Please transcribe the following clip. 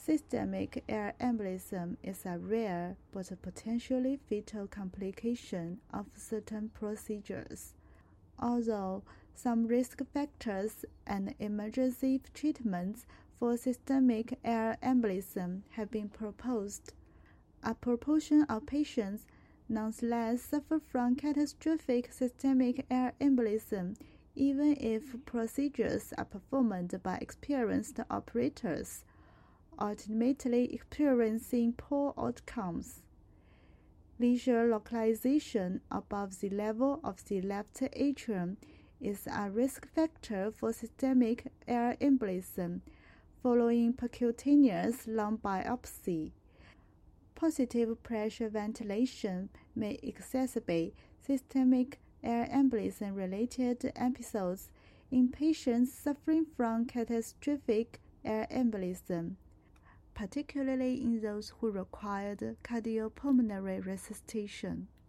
Systemic air embolism is a rare but potentially fatal complication of certain procedures. Although some risk factors and emergency treatments for systemic air embolism have been proposed, a proportion of patients nonetheless suffer from catastrophic systemic air embolism even if procedures are performed by experienced operators, ultimately experiencing poor outcomes. Lesion localization above the level of the left atrium is a risk factor for systemic air embolism following percutaneous lung biopsy. Positive pressure ventilation may exacerbate systemic air embolism-related episodes in patients suffering from catastrophic air embolism, particularly in those who required cardiopulmonary resuscitation.